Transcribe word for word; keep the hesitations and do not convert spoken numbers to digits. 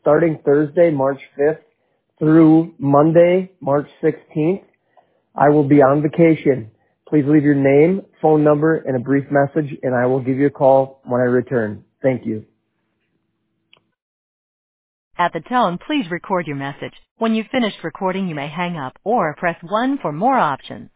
starting Thursday, March fifth through Monday, March sixteenth. I will be on vacation. Please leave your name, phone number, and a brief message, and I will give you a call when I return. Thank you. At the tone, please record your message. When you've finished recording, you may hang up or press one for more options.